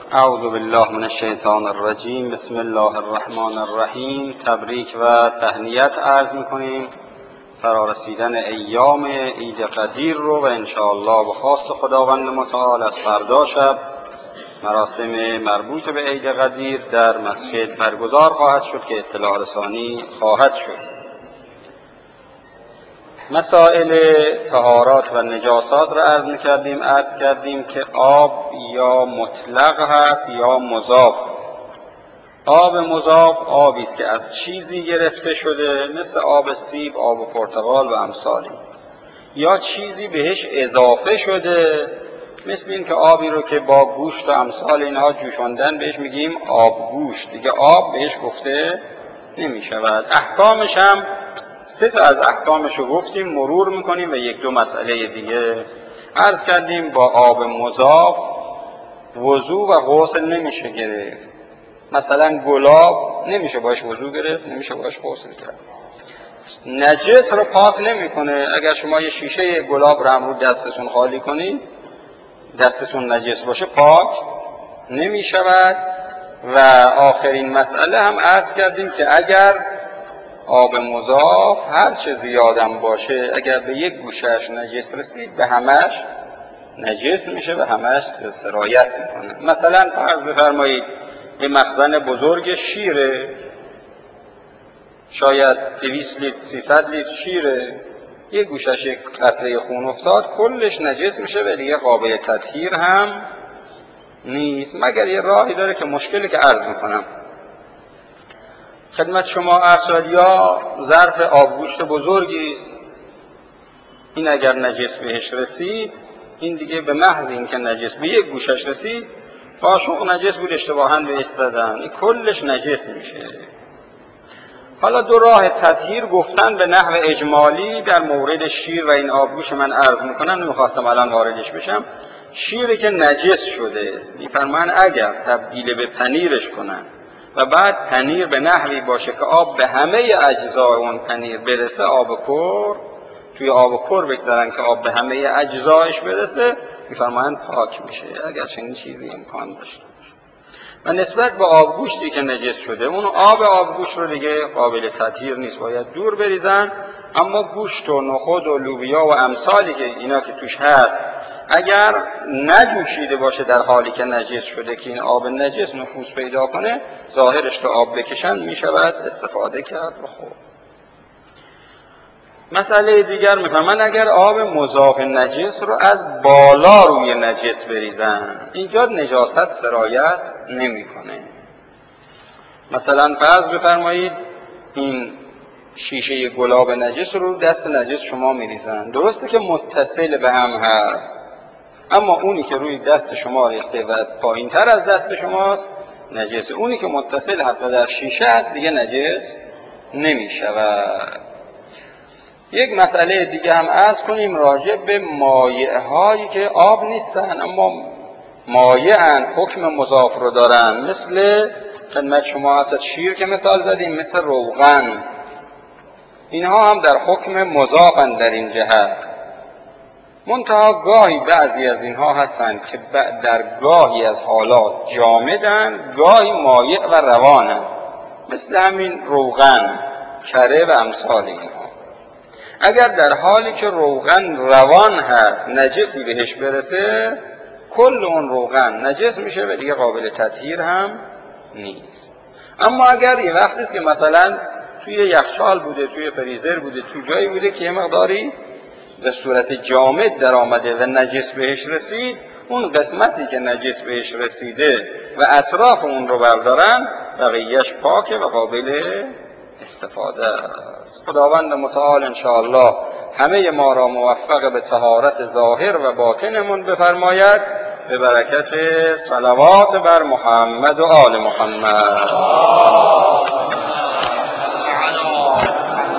اعوذ بالله من الشیطان الرجیم. بسم الله الرحمن الرحیم. تبریک و تهنیت عرض میکنیم فرارسیدن ایام عید قدیر رو و انشاءالله به خواست خداوند متعال از فردا شب مراسم مربوط به عید قدیر در مسجد برگزار خواهد شد که اطلاع رسانی خواهد شد. مسائل طهارات و نجاسات را عرض کردیم که آب یا مطلق هست یا مضاف. آب مضاف آبی است که از چیزی گرفته شده، مثل آب سیب، آب پرتقال و امثالی، یا چیزی بهش اضافه شده، مثل این که آبی رو که با گوشت و امثال اینها جوشاندن بهش میگیم آب گوشت، دیگه آب بهش گفته نمی شود. احکامش هم 3 از احکامش رو گفتیم، مرور میکنیم و 1-2 مسئله دیگه عرض کردیم. با آب مضاف وضو و غسل نمیشه گرفت. مثلا گلاب نمیشه باش وضو گرفت، نمیشه باش غسل کرد. نجس رو پاک نمیکنه. اگر شما یه شیشه گلاب رو هم رو دستتون خالی کنید، دستتون نجس باشه، پاک نمیشود. و آخرین مسئله هم عرض کردیم که اگر آب مضاف هر چه زیادم باشه، اگر به یک گوشهش نجس رسید به همش نجس میشه و همش سرایت میکنه. مثلا فرض بفرمایید یه مخزن بزرگ شیره، شاید 200 لیتر 300 لیتر شیره، یه گوشش یک قطره خون افتاد، کلش نجس میشه و دیگه قابل تطهیر هم نیست، مگر یه راهی داره که مشکلی که عرض میکنم خدمت شما عرض شد. یا ظرف آبگوشت بزرگی است، این اگر نجس بهش رسید، این دیگه به محض این که نجس به یک گوشش رسید، قاشق نجس بود اشتباهاً بهش زدن، این کلش نجس میشه. حالا 2 راه تطهیر گفتن به نحو اجمالی در مورد شیر و این آبگوشت من عرض میکنم، نمیخواستم الان واردش بشم. شیری که نجس شده میفرمان اگر تبدیل به پنیرش کنن و بعد پنیر به نحوی باشه که آب به همه اجزای اون پنیر برسه، آب کر توی آب کر بگذارن که آب به همه اجزایش برسه، میفرمایند پاک میشه، اگر چنین چیزی امکان داشته باشه. و نسبت به آبگوشتی که نجس شده، اون آبگوشت رو دیگه قابل تطهیر نیست، باید دور بریزن. اما گوشت و نخود و لوبیا و امثالی که اینا که توش هست، اگر نجوشیده باشه در حالی که نجس شده که این آب نجس نفوذ پیدا کنه، ظاهرش رو آب بکشن میشود استفاده کرد و خوب. مسئله دیگر میفرمان اگر آب مضاف نجس رو از بالا روی نجس بریزن، اینجا نجاست سرایت نمیکنه. مثلا فرض بفرمایید این شیشه گلاب نجس رو دست نجس شما میریزن، درسته که متصل به هم هست، اما اونی که روی دست شما ریخته و پایین تر از دست شماست نجسه، اونی که متصل هست و در شیشه هست دیگه نجس نمیشود. یک مسئله دیگه هم عرض کنیم راجع به مایع هایی که آب نیستن اما مایعن، حکم مضاف رو دارن، مثل خدمت شما هست شیر که مثال زدیم، مثل روغن، اینها هم در حکم مضافن در این جهت. منتها گاهی بعضی از اینها هستند که در گاهی از حالات جامدن، گاهی مایع و روانن، مثل همین روغن، کره و امثال اینها. اگر در حالی که روغن روان هست نجسی بهش برسه، کل اون روغن نجس میشه و دیگه قابل تطهیر هم نیست. اما اگر یه وقتی است که مثلا توی یخچال بوده، توی فریزر بوده، توی جایی بوده که یه مقداری به صورت جامد در آمده و نجس بهش رسید، اون قسمتی که نجس بهش رسیده و اطراف اون رو بردارن، بقیهش پاکه و قابل استفاده است. خداوند متعال انشاءالله همه ما را موفق به طهارت ظاهر و باطنمون بفرماید، به برکت صلوات بر محمد و آل محمد.